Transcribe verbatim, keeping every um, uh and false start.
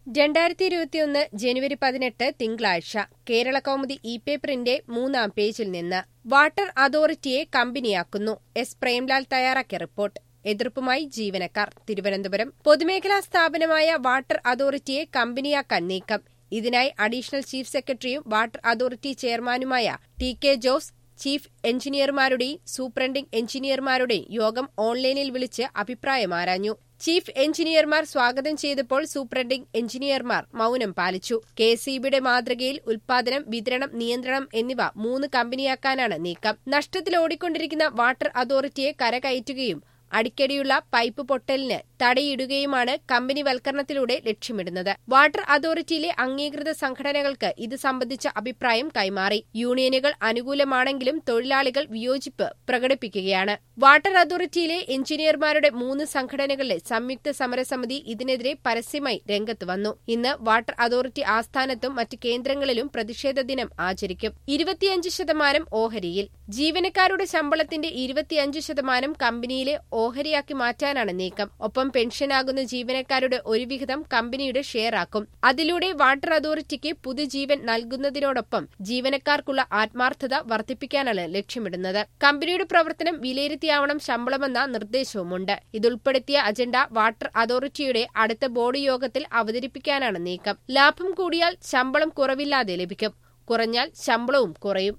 രണ്ടായിരത്തി ഇരുപത്തിയൊന്ന് ജനുവരി പതിനെട്ട് തിങ്കളാഴ്ച കേരളകൗമുദി ഇ പേപ്പറിന്റെ മൂന്നാം പേജിൽ നിന്ന് വാട്ടർ അതോറിറ്റിയെ കമ്പനിയാക്കുന്നു. എസ് പ്രേംലാൽ തയ്യാറാക്കിയ റിപ്പോർട്ട്. എതിർപ്പുമായി ജീവനക്കാർ. തിരുവനന്തപുരം. പൊതുമേഖലാ സ്ഥാപനമായ വാട്ടർ അതോറിറ്റിയെ കമ്പനിയാക്കാൻ നീക്കം. ഇതിനായി അഡീഷണൽ ചീഫ് സെക്രട്ടറിയും വാട്ടർ അതോറിറ്റി ചെയർമാനുമായ ടി കെ ജോസ് ചീഫ് എഞ്ചിനീയർമാരുടെയും സൂപ്രണ്ടിംഗ് എഞ്ചിനീയർമാരുടെയും യോഗം ഓൺലൈനിൽ വിളിച്ച് അഭിപ്രായമാരാഞ്ഞു. ചീഫ് എഞ്ചിനീയർമാർ സ്വാഗതം ചെയ്തപ്പോൾ സൂപ്രണ്ടിംഗ് എഞ്ചിനീയർമാർ മൌനം പാലിച്ചു. കെ എസ് ഇ ബിയുടെ മാതൃകയിൽ ഉൽപാദനം, വിതരണം, നിയന്ത്രണം എന്നിവ മൂന്ന് കമ്പനിയാക്കാനാണ് നീക്കം. നഷ്ടത്തിൽ ഓടിക്കൊണ്ടിരിക്കുന്ന വാട്ടർ അതോറിറ്റിയെ കരകയറ്റുകയും അടിക്കടിയുള്ള പൈപ്പ് പൊട്ടലിന് തടയിടുകയുമാണ് കമ്പനിവൽക്കരണത്തിലൂടെ ലക്ഷ്യമിടുന്നത്. വാട്ടർ അതോറിറ്റിയിലെ അംഗീകൃത സംഘടനകൾക്ക് ഇത് സംബന്ധിച്ച അഭിപ്രായം കൈമാറി. യൂണിയനുകൾ അനുകൂലമാണെങ്കിലും തൊഴിലാളികൾ വിയോജിപ്പ് പ്രകടിപ്പിക്കുകയാണ്. വാട്ടർ അതോറിറ്റിയിലെ എഞ്ചിനീയർമാരുടെ മൂന്ന് സംഘടനകളിലെ സംയുക്ത സമരസമിതി ഇതിനെതിരെ പരസ്യമായി രംഗത്ത് വന്നു. ഇന്ന് വാട്ടർ അതോറിറ്റി ആസ്ഥാനത്തും മറ്റ് കേന്ദ്രങ്ങളിലും പ്രതിഷേധ ദിനം ആചരിക്കും. ഇരുപത്തിയഞ്ച് ശതമാനം ഓഹരിയിൽ. ജീവനക്കാരുടെ ശമ്പളത്തിന്റെ ഇരുപത്തിയഞ്ച് ശതമാനം കമ്പനിയിലെ ഓഹരിയാക്കി മാറ്റാനാണ് നീക്കം. ഒപ്പം പെൻഷനാകുന്ന ജീവനക്കാരുടെ ഒരു വിഹിതം കമ്പനിയുടെ ഷെയറാക്കും. അതിലൂടെ വാട്ടർ അതോറിറ്റിക്ക് പുതുജീവൻ നൽകുന്നതിനോടൊപ്പം ജീവനക്കാർക്കുള്ള ആത്മാർത്ഥത വർദ്ധിപ്പിക്കാനാണ് ലക്ഷ്യമിടുന്നത്. കമ്പനിയുടെ പ്രവർത്തനം വിലയിരുത്തിയാവണം ശമ്പളമെന്ന നിർദ്ദേശവുമുണ്ട്. ഇതുൾപ്പെടുത്തിയ അജണ്ട വാട്ടർ അതോറിറ്റിയുടെ അടുത്ത ബോർഡ് യോഗത്തിൽ അവതരിപ്പിക്കാനാണ് നീക്കം. ലാഭം കൂടിയാൽ ശമ്പളം കുറവില്ലാതെ ലഭിക്കും. കുറഞ്ഞാൽ ശമ്പളവും കുറയും.